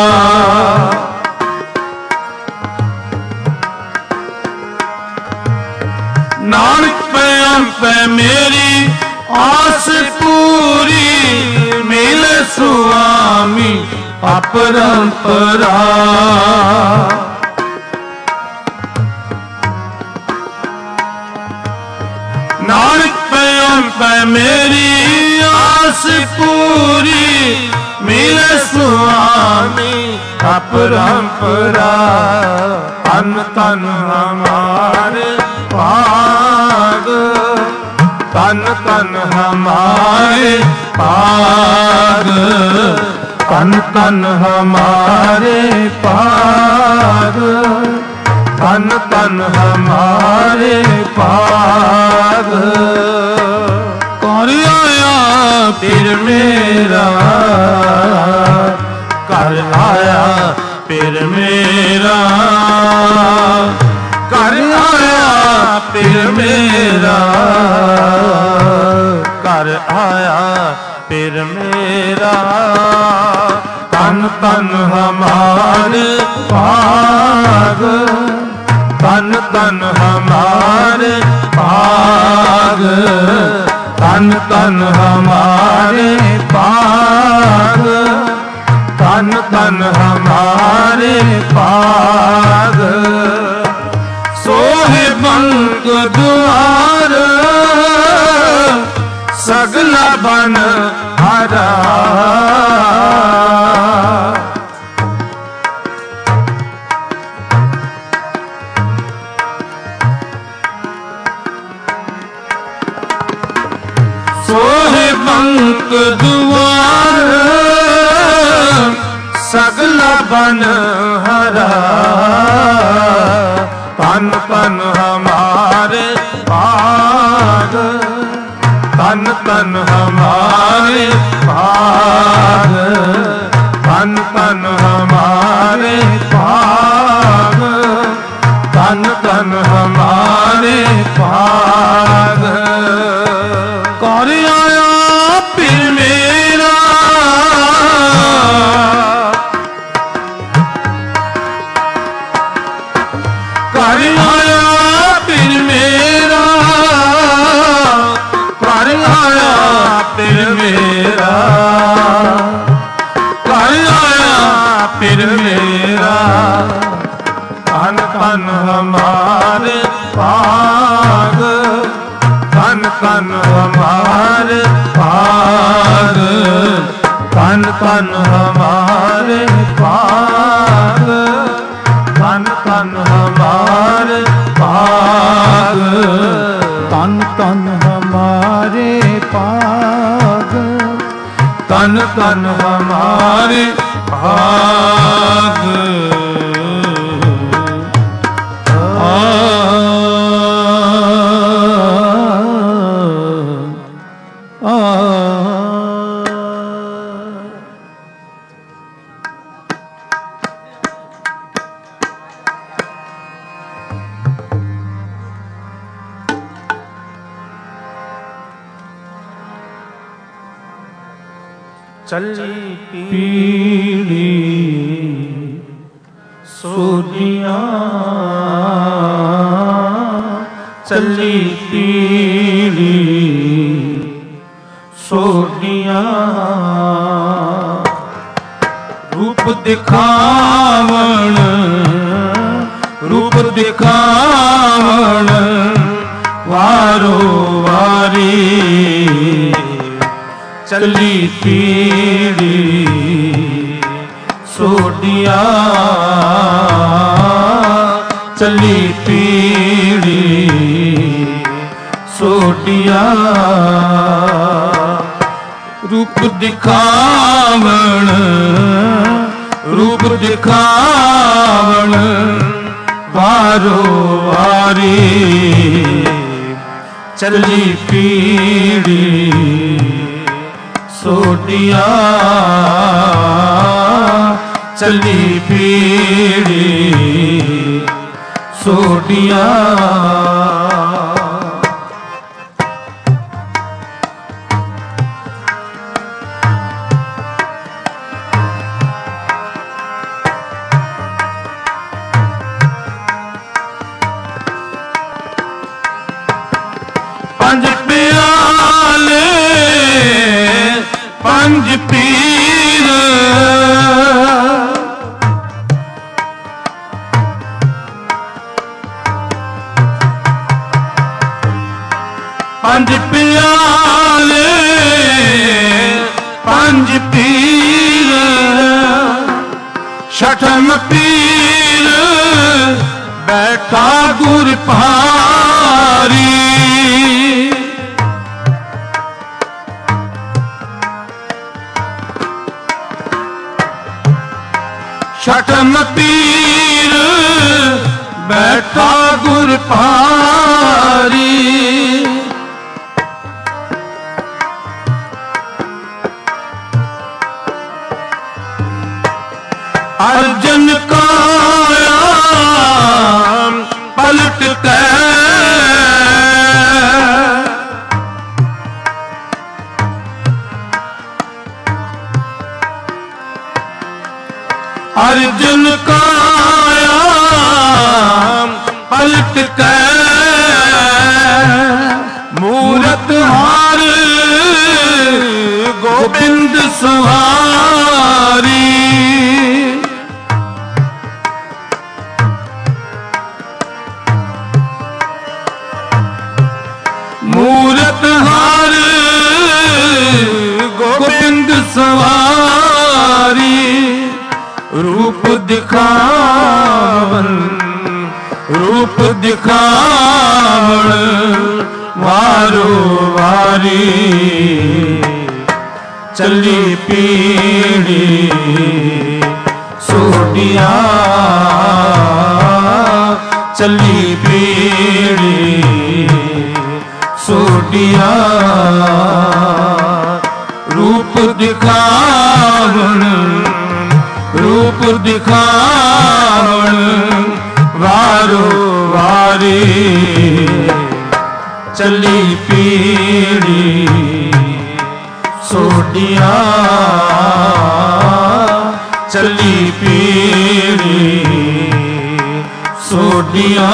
नानक पे पे मेरी आस पूरी मिले सुआमी अपरंपरा नानक पे पे मेरी आस पूरी मिले सुआमी अपरंपरा तन तन हमारे पाग तन तन हमारे पाग तन तन हमारे पाग तन तन हमारे पाग कर आया फिर मेरा कर आया फिर मेरा कर आया फिर मेरा कर आया फिर मेरा तन तन हमारे पाग तन तन हमारे पाग तन तन हमारे पाग, तन तन हमारे पाग। सोहे बंक द्वार सगला बन हरा। सोहे बंक द्वार सगला बन हरा। तन तन हमारे पाग, तन तन हमारे पाग, तन तन हमारे पाग, तन तन हमारे पाग। कर आया पीर मेरा, कर आया पीर मेरा, कर आया पीर मेरा, कर आया पीर मेरा। तन तन हमारे पाग, तन तन हमारे पाग, तन तन हमारे पाग, तन तन हमारे पाग, तन तन हमारे पाग, तन तन हमारे पाग। चली पीली सोनिया, चली पीली सोनिया। रूप दिखावण, रूप दिखावण वारो वारी। चली पीड़ी सोनिया, चली पीड़ी सोनिया। रूप दिखावण, रूप दिखावण वारो वारी। चली पीड़ी सोनिया, चली पीड़ी सोनिया। पंज प्याले पंज पीर, पंज प्याले पंज पीर। छठम पीर बैठा गुर भारी। छठम पीर बैठा गुर भारी। अर्जन काया पलट के अर्जुन काया पलट के मूरत हार ਗੋਬਿੰਦ ਸਵਾਰੀ ਮੂਰਤ ਹਰ ਗੋਬਿੰਦ ਸਵਾਰੀ ਰੂਪ ਦਿਖਾਵਨ ਰੂਪ ਦਿਖਾਵਣ ਵਾਰੋ ਵਾਰੀ ਚੱਲੀ ਪੀੜੀ ਸੋਢੀਆਂ ਚੱਲੀ ਪੀੜੀ ਸੋਢੀਆਂ ਰੂਪ ਦਿਖਾਵਣ ਰੂਪ ਦਿਖਾਵਣ ਵਾਰੋ ਵਾਰੀ ਚੱਲੀ ਪੀੜੀ ਸੋਢੀਆਂ ਚੱਲੀ ਪੀੜੀ ਸੋਢੀਆਂ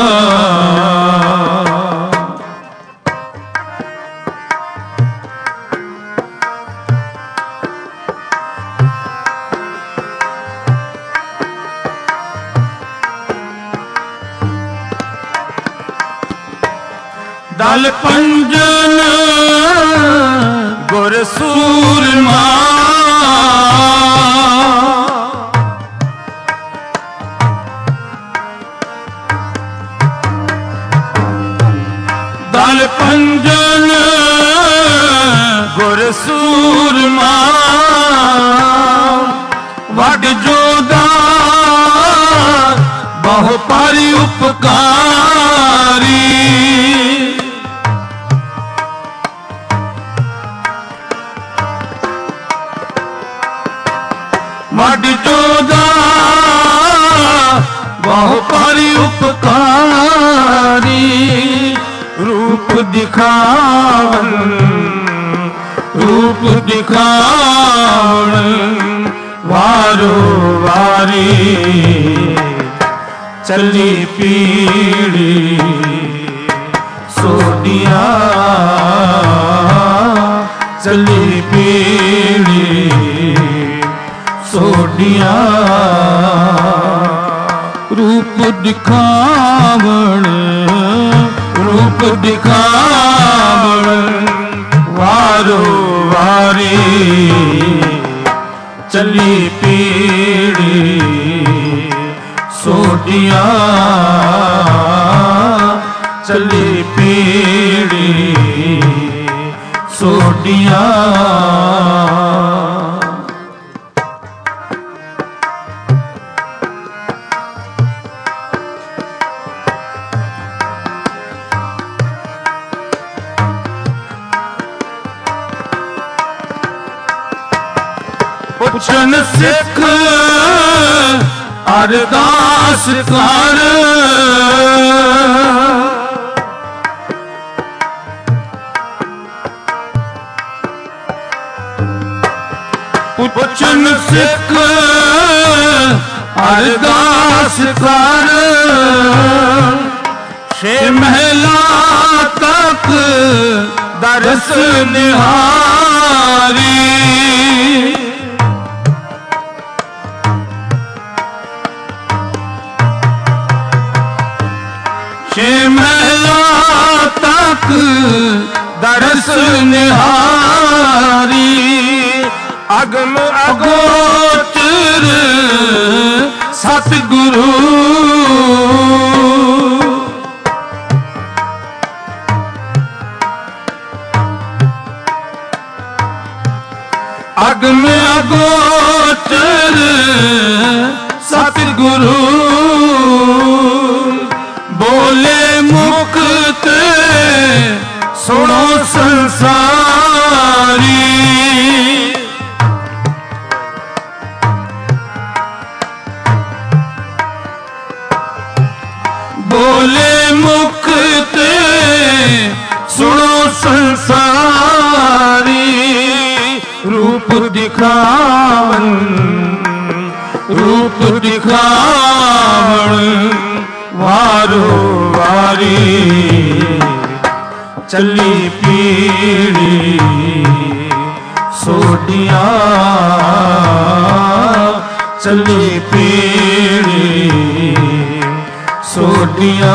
ਦਲ ਪੰਜਨ ਗੁਰ ਸੂਰਮਾ ਦਲ ਪੰਜਨ ਗੁਰ ਸੂਰਮਾ ਵੱਡ ਜੋਦਾ ਬਹੁ ਪਾਰੀ ਉਪਕਾਰੀ ਵੱਡ ਜੋਦਾ ਬਹੁ ਪਾਰੀ ਉਪਕਾਰੀ ਰੂਪ ਦਿਖਾਵਨ ਰੂਪ ਦਿਖਾਵਣ ਵਾਰੋ ਵਾਰੀ ਚੱਲੀ ਪੀੜੀ ਸੋਢੀਆਂ ਚੱਲੀ ਪੀੜੀ ਸੋਢੀਆਂ ਰੂਪ ਦਿਖਾਵਣ ਰੂਪ ਦਿਖਾਵਣ ਵਾਰੋ ਵਾਰੀ ਚੱਲੀ ਪੀੜੀ ਸੋਢੀਆਂ ਚੱਲੀ ਪੀੜੀ ਸੋਢੀਆਂ ਪੁੱਛਣ ਸਿੱਖ ਅਰਦਾਸ ਕਰ ਪੁੱਛਣ ਸਿੱਖ ਅਰਦਾਸ ਕਰ ਛੇ ਮਹਿਲਾ ਤੱਕ ਦਰਸ ਨਿਹਾਰੀ ਛੇ ਮਹਿਲਾ ਤੱਕ ਦਰਸ ਨਿਹਾਰੀ ਅਗਮ ਅਗੋਚਰ ਸਤਿਗੁਰੂ ਅਗਮ ਅਗੋਚਰ ਸਤਿਗੁਰੂ ਬੋਲੇ ਮੁਖ ਤੇ ਸੁਣੋ ਸੰਸਾਰੀ ਬੋਲੇ ਮੁਖ ਤੇ ਸੁਣੋ ਸੰਸਾਰੀ ਰੂਪ ਦਿਖਾਵਨ ਰੂਪ ਦਿਖਾਵਣ ਵਾਰੋ ਵਾਰੀ ਚੱਲੀ ਪੀੜੀ ਸੋਢੀਆਂ ਚੱਲੀ ਪੀੜੀ ਸੋਢੀਆਂ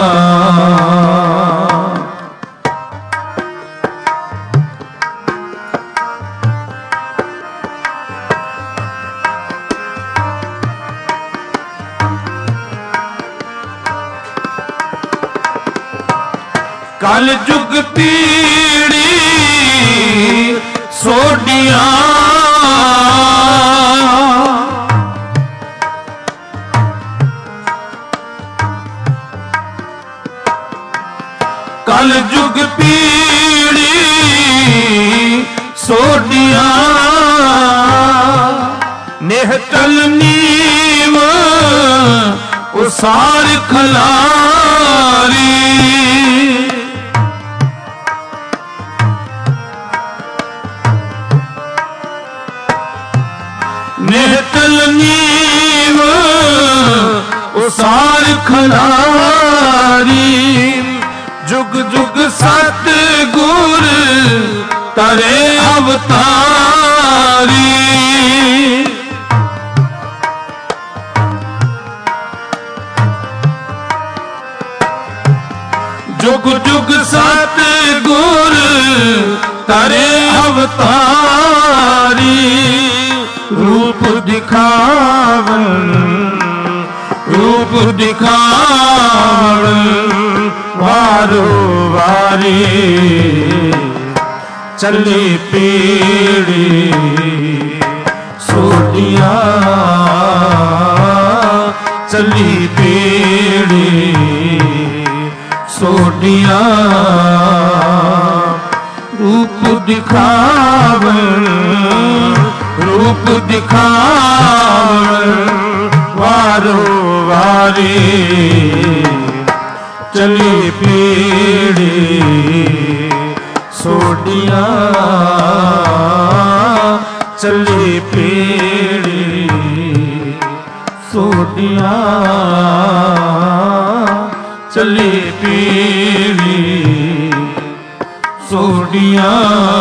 ਕਲ ਜੁਗ ਪੀੜੀ ਸੋਢੀਆਂ ਕਲ ਜੁਗ ਪੀੜੀ ਸੋਢੀਆਂ ਨਿਹਚਲ ਨੀਮ ਉਸਾਰ ਖਲਾਰੀ ਨਿਹਚਲ ਨੀਮ ਉਸਾਰ ਖਲਾਰੀ ਜੁਗ ਜੁਗ ਸਤ ਗੁਰ ਤਰੇ ਅਵਤਾਰੀ ਜੁਗ ਜੁਗ ਸਤ ਗੁਰ ਤਰੇ ਅਵਤਾਰੀ ਰੂਪ ਦਿਖਾਵਨ ਰੂਪ ਦਿਖਾਵਨ ਵਾਰੋ ਵਾਰੀ ਚੱਲੀ ਪੀੜੀ ਸੋਢੀਆਂ ਚੱਲੀ ਪੀੜੀ ਸੋਢੀਆਂ ਰੂਪ ਦਿਖਾਵਨ ਰੂਪ ਦਿਖਾਵਨ ਵਾਰੋ ਵਾਰੀ ਚੱਲੀ ਪੀੜੀ ਸੋਢੀਆਂ ਚੱਲੀ ਪੀੜੀ ਸੋਢੀਆਂ ਚੱਲੀ ਪੀੜੀ ਸੋਢੀਆਂ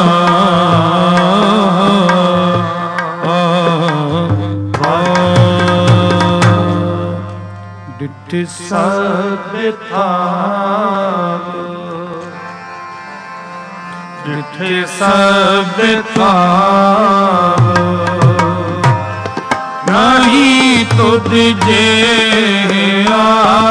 ਡਿਠ ਸਭ ਥਾਵ ਡਿਠ ਸਭ ਥਾਵ ਨਹੀਂ ਤੁਧ ਜਿਹਾ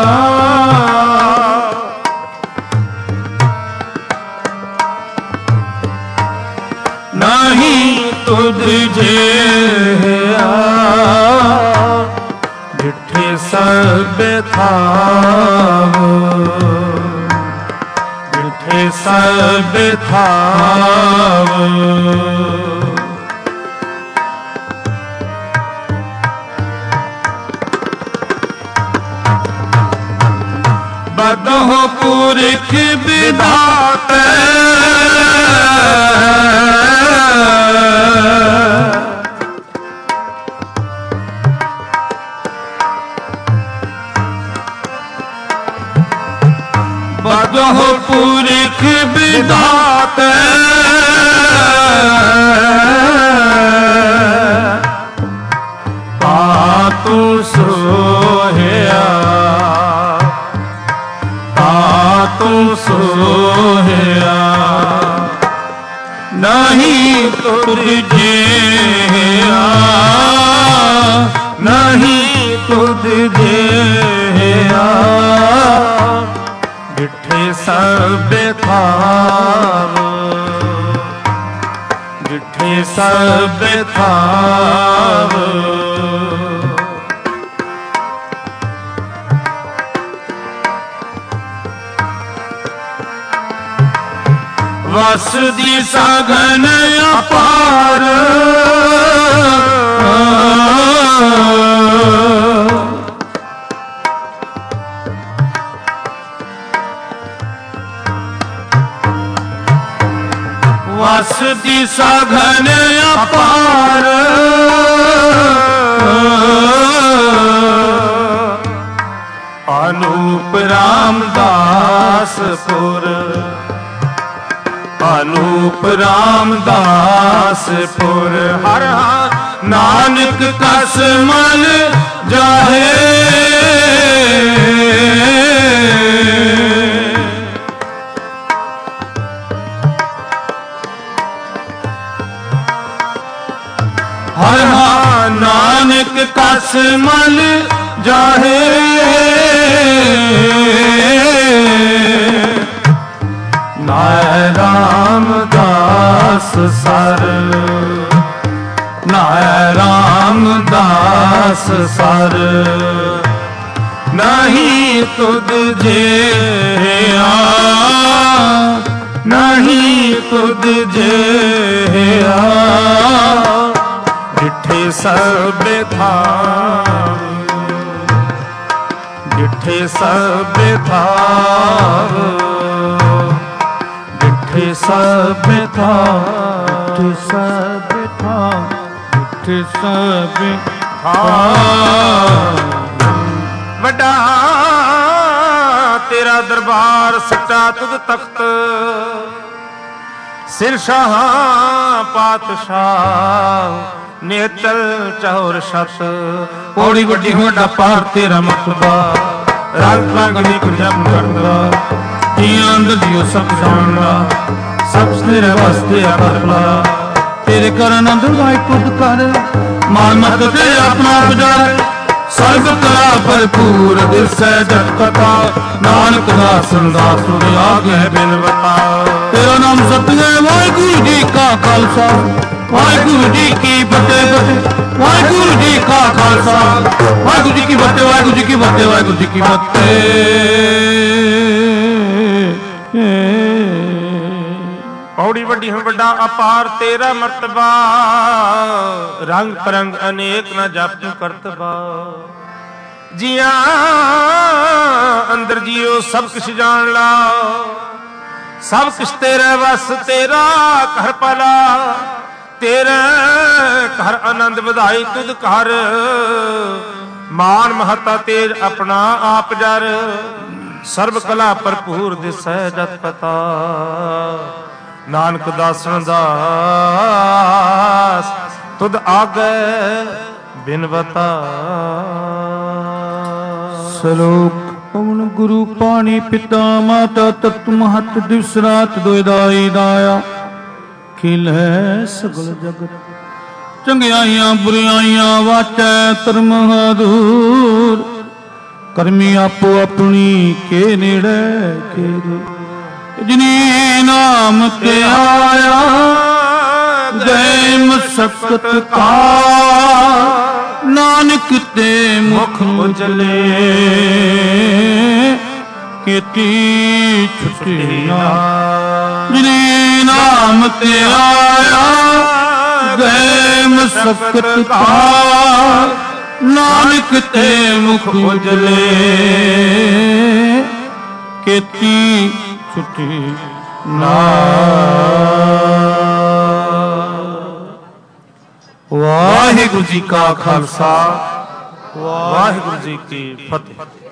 ਨਹੀਂ ਤੁਧ ਜਿਹਾ ਡਿਠੇ ਸਭ ਥਾਵ ਡਿਠੇ ਸਭ ਥਾਵ ਬਦਹੁ ਪੁਰਖ ਵਿਧਾਤੈ ਬਦਹੁ ਪੁਰਖ ਵਿਧਾਤੈ ਤਾਤੁ ਸੋਹਿਆ ਤਾਤੁ ਸੋਹਿਆ ਨਹੀਂ ਤੁਧ ਜਿਹਾ ਨਹੀਂ ਤੁਧ ਜਿਹਾ ਡਿਠੇ ਸਭ ਥਾਵ ਡਿਠੇ ਸਭ ਥਾਵ ਵਸ ਦੀ ਸਗਨ ਅਪਾਰ ਵਸ ਦੀ ਸਗਨ ਅਪਾਰ ਅਨੂਪ ਰਾਮਦਾਸਪੁਰ ਅਨੂਪ ਰਾਮਦਾਸਪੁਰ ਹਰ ਹਰ ਨਾਨਕ ਕਸ ਮਨ ਜਾਹੇ ਹਰ ਹਰ ਨਾਨਕ ਕਸ ਮਨ ਜਾਹੇ ਨਾਇ ਰਾਮਦਾਸ ਸਰ ਨਾਇ ਰਾਮਦਾਸ ਸਰ ਨਹੀਂ ਤੁਧ ਜਿਹਾ ਨਹੀਂ ਤੁਧ ਜਿਹਾ ਡਿਠੇ ਸਭ ਥਾਂ ਡਿਠੇ ਸਭ ਥਾਂ ਡਿਠੇ ਸਭ ਥਾਂ ਡਿਠੇ ਸਭ ਥਾਂ ਡਿਠੇ ਸਭ ਥਾਂ ਵੱਡਾ ਤੇਰਾ ਦਰਬਾਰ ਸੱਚਾ ਤੁਧ ਤਖਤ ਸਿਰ ਸ਼ਾਹਾਂ ਪਾਤਸ਼ਾਹ ਨੇਤਲ ਚੌਰ ਛਤ ਪੌੜੀ ਵੱਡੀ ਵੱਡਾ ਪਾਰ ਤੇਰਾ ਮਤਬਾ ਰੰਗ ਰੰਗਣੀ ਕੁਝਮ ਕਰਦਾ ਜੀਆਂ ਅੰਦਰ ਜੀਓ ਸਭ ਜਾਣਦਾ ਸਭ ਤੇਰੇ ਵਾਸਤੇ ਆਪਲਾ ਤੇਰੇ ਕਰ ਆਨੰਦ ਵਾਈ ਕੁਦ ਕਰ ਮਾਨ ਮਤ ਤੇ ਆਪਣਾ ਪੁਜਾਰ ਸਰਬ ਕਲਾ ਭਰਪੂਰ ਦਿਸੈ ਜਗ ਕਥਾ ਨਾਨਕ ਦਾਸ ਦਾਸ ਸੁਣ ਆਗੇ ਬਿਨਵਤਾ ਤੇਰਾ ਨਾਮ ਸਤਿਗੁਰ ਵਾਹਿਗੁਰੂ ਜੀ ਕਾ ਖਾਲਸਾ ਵਾਹਿਗੁਰੂ ਜੀ ਕੀ ਫਤਿਹ ਵਾਹਿਗੁਰੂ ਜੀ ਕਾ ਖਾਲਸਾ ਵਾਹਿਗੁਰੂ ਜੀ ਕੀ ਫਤਿਹ ਵਾਹਿਗੁਰੂ ਜੀ ਕੀ ਫਤਿਹ ਵਾਹਿਗੁਰੂ ਜੀ ਕੀ ਫਤਿਹ ਪੌੜੀ ਵੱਡੀ ਹਮ ਵੱਡਾ ਅਪਾਰ ਤੇਰਾ ਮਰਤਬਾ ਰੰਗ ਪਰੰਗ ਅਨੇਕ ਨਾ ਜਪੁ ਕਰਤਬਾ ਜੀਆਂ ਅੰਦਰ ਜੀਓ ਸਭ ਕੁਛ ਜਾਣ ਲਾ ਸਭ ਕੁਛ ਤੇਰੇ ਵਸ ਤੇਰਾ ਘਰ ਪਲਾ ਤੇਰੇ ਘਰ ਆਨੰਦ ਵਧਾਈ ਤੁਧ ਘਰ ਮਾਨ ਮਹਤਾ ਤੇਜ ਆਪਣਾ ਆਪ ਜਰ ਸਰਬ ਕਲਾ ਭਰਪੂਰ ਦਿਸੈ ਜਤ ਪਤਾ ਨਾਨਕ ਦਾਸਨ ਦਾਸ ਤੁਧ ਆਗੇ ਬਿਨਵਤਾ ਸ਼ਲੋਕ ਪਵਨ ਗੁਰੂ ਪਾਣੀ ਪਿਤਾ ਮਾਤਾ ਤਤ ਮਹਤ ਦਿਵਸ ਰਾਤ ਦੁਇ ਦਾਈ ਦਾਇਆ ਖਿਲੈ ਸਗਲ ਜਗਤ ਚੰਗਿਆਈਆਂ ਬੁਰਾਈਆਂ ਵਾਚੈ ਧਰਮ ਹਦੂਰ ਕਰਮੀ ਆਪੋ ਆਪਣੀ ਕੇ ਨੇੜੇ ਖੇਰੇ ਜਿਨੀ ਨਾਮ ਤੇ ਆਇਆ ਗਏ ਮਸਕਤ ਕਾ ਨਾਨਕ ਤੇ ਮੁਖ ਉਜਲੇ ਕੀਤੀ ਛੁਟੀਆਂ ਜਿਨੀ ਨਾਮ ਤੇ ਆਇਆ ਗਏ ਮਸਕਤ ਕਾ ਨਾਨਕ ਤੇ ਮੁਖ ਉਜਲੇ ਕੀਤੀ ਛੁਟੀ ਨਾ ਵਾਹਿਗੁਰੂ ਜੀ ਕਾ ਖਾਲਸਾ ਵਾਹਿਗੁਰੂ ਜੀ ਕੀ ਫਤਿਹ।